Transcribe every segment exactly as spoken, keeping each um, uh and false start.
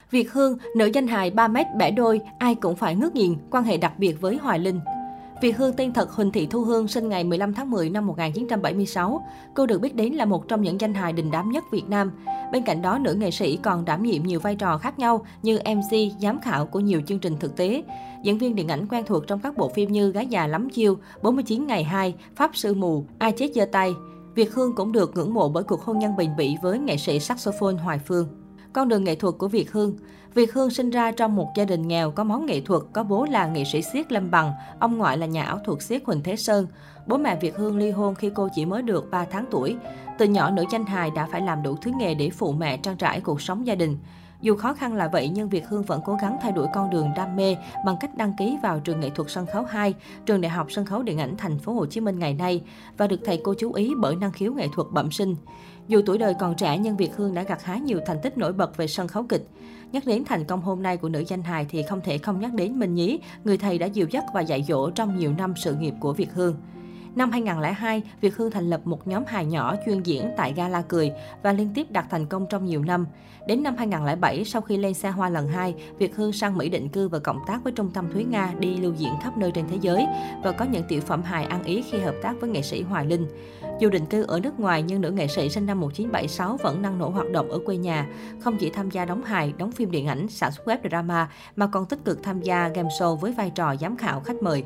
Việt Hương, nữ danh hài ba mét bẻ đôi, ai cũng phải ngước nhìn, quan hệ đặc biệt với Hoài Linh. Việt Hương tên thật Huỳnh Thị Thu Hương, sinh ngày mười lăm tháng mười năm một nghìn chín trăm bảy mươi sáu. Cô được biết đến là một trong những danh hài đình đám nhất Việt Nam. Bên cạnh đó, nữ nghệ sĩ còn đảm nhiệm nhiều vai trò khác nhau như em xê, giám khảo của nhiều chương trình thực tế. Diễn viên điện ảnh quen thuộc trong các bộ phim như Gái già lắm chiêu, bốn mươi chín ngày hai, Pháp sư mù, Ai chết giơ tay. Việt Hương cũng được ngưỡng mộ bởi cuộc hôn nhân bền bỉ với nghệ sĩ saxophone Hoài Phương. Con đường nghệ thuật của Việt Hương. Việt Hương sinh ra trong một gia đình nghèo có máu nghệ thuật, có bố là nghệ sĩ xiếc Lâm Bằng, ông ngoại là nhà ảo thuật xiếc Huỳnh Thế Sơn. Bố mẹ Việt Hương ly hôn khi cô chỉ mới được ba tháng tuổi. Từ nhỏ, nữ danh hài đã phải làm đủ thứ nghề để phụ mẹ trang trải cuộc sống gia đình. Dù khó khăn là vậy nhưng Việt Hương vẫn cố gắng thay đổi con đường đam mê bằng cách đăng ký vào trường nghệ thuật sân khấu hai, trường Đại học Sân khấu Điện ảnh Thành phố Hồ Chí Minh ngày nay và được thầy cô chú ý bởi năng khiếu nghệ thuật bẩm sinh. Dù tuổi đời còn trẻ nhưng Việt Hương đã gặt hái nhiều thành tích nổi bật về sân khấu kịch. Nhắc đến thành công hôm nay của nữ danh hài thì không thể không nhắc đến Minh Nhí, người thầy đã dìu dắt và dạy dỗ trong nhiều năm sự nghiệp của Việt Hương. Năm hai nghìn không trăm lẻ hai, Việt Hương thành lập một nhóm hài nhỏ chuyên diễn tại Gala Cười và liên tiếp đạt thành công trong nhiều năm. Đến năm hai nghìn không trăm lẻ bảy, sau khi lên xe hoa lần hai, Việt Hương sang Mỹ định cư và cộng tác với Trung tâm Thúy Nga đi lưu diễn khắp nơi trên thế giới và có những tiểu phẩm hài ăn ý khi hợp tác với nghệ sĩ Hoài Linh. Dù định cư ở nước ngoài nhưng nữ nghệ sĩ sinh năm một nghìn chín trăm bảy mươi sáu vẫn năng nổ hoạt động ở quê nhà, không chỉ tham gia đóng hài, đóng phim điện ảnh, sản xuất web drama mà còn tích cực tham gia game show với vai trò giám khảo khách mời.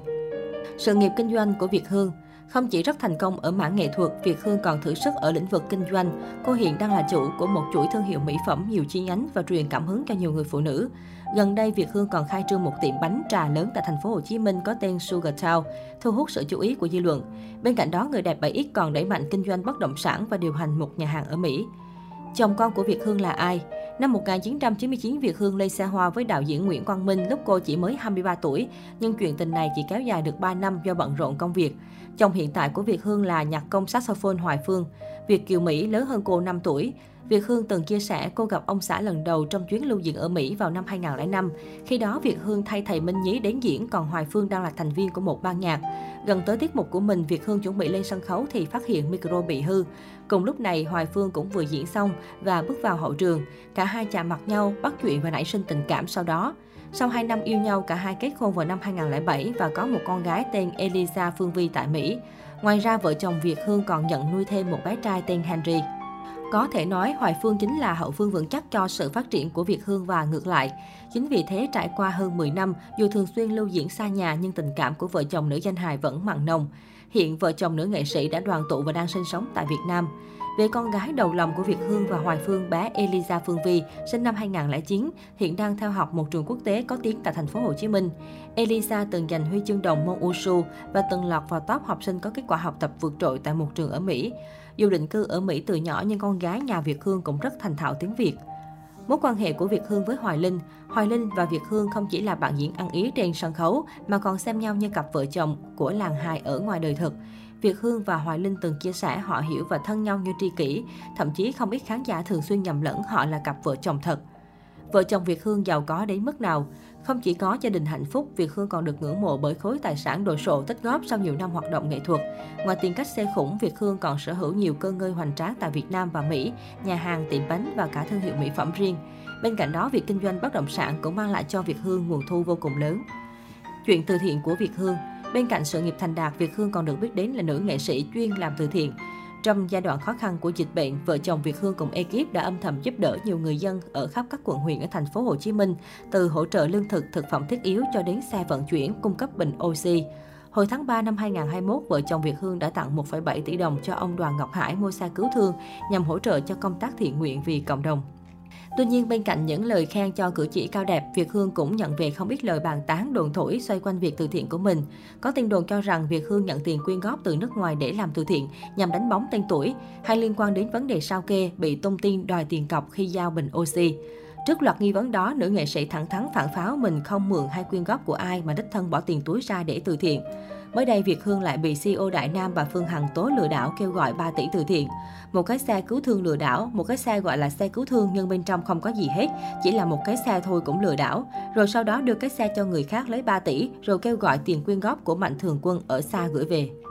Sự nghiệp kinh doanh của Việt Hương. Không chỉ rất thành công ở mảng nghệ thuật, Việt Hương còn thử sức ở lĩnh vực kinh doanh. Cô hiện đang là chủ của một chuỗi thương hiệu mỹ phẩm nhiều chi nhánh và truyền cảm hứng cho nhiều người phụ nữ. Gần đây, Việt Hương còn khai trương một tiệm bánh trà lớn tại thành phố Hồ Chí Minh có tên Sugar Town, thu hút sự chú ý của dư luận. Bên cạnh đó, người đẹp bảy ích còn đẩy mạnh kinh doanh bất động sản và điều hành một nhà hàng ở Mỹ. Chồng con của Việt Hương là ai? Năm một nghìn chín trăm chín mươi chín, Việt Hương lên xe hoa với đạo diễn Nguyễn Quang Minh lúc cô chỉ mới hai mươi ba tuổi, nhưng chuyện tình này chỉ kéo dài được ba năm do bận rộn công việc. Chồng hiện tại của Việt Hương là nhạc công saxophone Hoài Phương. Việt kiều Mỹ lớn hơn cô năm tuổi. Việt Hương từng chia sẻ cô gặp ông xã lần đầu trong chuyến lưu diễn ở Mỹ vào năm hai nghìn không trăm lẻ năm. Khi đó, Việt Hương thay thầy Minh Nhí đến diễn, còn Hoài Phương đang là thành viên của một ban nhạc. Gần tới tiết mục của mình, Việt Hương chuẩn bị lên sân khấu thì phát hiện micro bị hư. Cùng lúc này, Hoài Phương cũng vừa diễn xong và bước vào hậu trường. Cả hai chạm mặt nhau, bắt chuyện và nảy sinh tình cảm sau đó. Sau hai năm yêu nhau, cả hai kết hôn vào năm hai nghìn không trăm lẻ bảy và có một con gái tên Elisa Phương Vi tại Mỹ. Ngoài ra, vợ chồng Việt Hương còn nhận nuôi thêm một bé trai tên Henry. Có thể nói, Hoài Phương chính là hậu phương vững chắc cho sự phát triển của Việt Hương và ngược lại. Chính vì thế, trải qua hơn mười năm, dù thường xuyên lưu diễn xa nhà nhưng tình cảm của vợ chồng nữ danh hài vẫn mặn nồng. Hiện, vợ chồng nữ nghệ sĩ đã đoàn tụ và đang sinh sống tại Việt Nam. Về con gái đầu lòng của Việt Hương và Hoài Phương, bé Elisa Phương Vi, sinh năm hai nghìn không trăm lẻ chín, hiện đang theo học một trường quốc tế có tiếng tại thành phố Hồ Chí Minh. Elisa từng giành huy chương đồng môn Wushu và từng lọt vào top học sinh có kết quả học tập vượt trội tại một trường ở Mỹ. Dù định cư ở Mỹ từ nhỏ nhưng con gái nhà Việt Hương cũng rất thành thạo tiếng Việt. Mối quan hệ của Việt Hương với Hoài Linh. Hoài Linh và Việt Hương không chỉ là bạn diễn ăn ý trên sân khấu mà còn xem nhau như cặp vợ chồng của làng hài ở ngoài đời thực. Việt Hương và Hoài Linh từng chia sẻ họ hiểu và thân nhau như tri kỷ, thậm chí không ít khán giả thường xuyên nhầm lẫn họ là cặp vợ chồng thật. Vợ chồng Việt Hương giàu có đến mức nào? Không chỉ có gia đình hạnh phúc, Việt Hương còn được ngưỡng mộ bởi khối tài sản đồ sộ tích góp sau nhiều năm hoạt động nghệ thuật. Ngoài tiền cách xe khủng, Việt Hương còn sở hữu nhiều cơ ngơi hoành tráng tại Việt Nam và Mỹ, nhà hàng, tiệm bánh và cả thương hiệu mỹ phẩm riêng. Bên cạnh đó, việc kinh doanh bất động sản cũng mang lại cho Việt Hương nguồn thu vô cùng lớn. Chuyện từ thiện của Việt Hương. Bên cạnh sự nghiệp thành đạt, Việt Hương còn được biết đến là nữ nghệ sĩ chuyên làm từ thiện. Trong giai đoạn khó khăn của dịch bệnh, vợ chồng Việt Hương cùng ekip đã âm thầm giúp đỡ nhiều người dân ở khắp các quận huyện ở thành phố Hồ Chí Minh, từ hỗ trợ lương thực, thực phẩm thiết yếu cho đến xe vận chuyển, cung cấp bình oxy. Hồi tháng ba năm hai nghìn không trăm hai mươi mốt, vợ chồng Việt Hương đã tặng một phẩy bảy tỷ đồng cho ông Đoàn Ngọc Hải mua xe cứu thương nhằm hỗ trợ cho công tác thiện nguyện vì cộng đồng. Tuy nhiên, bên cạnh những lời khen cho cử chỉ cao đẹp, Việt Hương cũng nhận về không ít lời bàn tán đồn thổi xoay quanh việc từ thiện của mình. Có tin đồn cho rằng Việt Hương nhận tiền quyên góp từ nước ngoài để làm từ thiện nhằm đánh bóng tên tuổi, hay liên quan đến vấn đề sao kê bị tung tin đòi tiền cọc khi giao bình oxy. Trước loạt nghi vấn đó, nữ nghệ sĩ thẳng thắn phản pháo mình không mượn hay quyên góp của ai mà đích thân bỏ tiền túi ra để từ thiện. Mới đây, Việt Hương lại bị xê e ô Đại Nam bà Phương Hằng tố lừa đảo kêu gọi ba tỷ từ thiện. Một cái xe cứu thương lừa đảo, một cái xe gọi là xe cứu thương nhưng bên trong không có gì hết, chỉ là một cái xe thôi cũng lừa đảo. Rồi sau đó đưa cái xe cho người khác lấy ba tỷ, rồi kêu gọi tiền quyên góp của Mạnh Thường Quân ở xa gửi về.